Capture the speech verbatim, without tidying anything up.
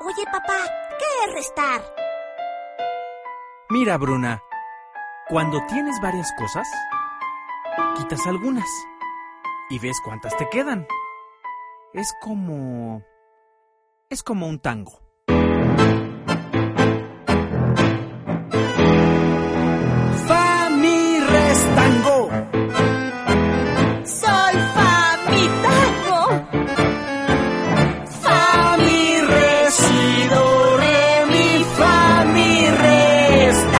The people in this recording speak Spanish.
Oye, papá, ¿qué es restar? Mira, Bruna, cuando tienes varias cosas, quitas algunas y ves cuántas te quedan. Es como... es como un tango.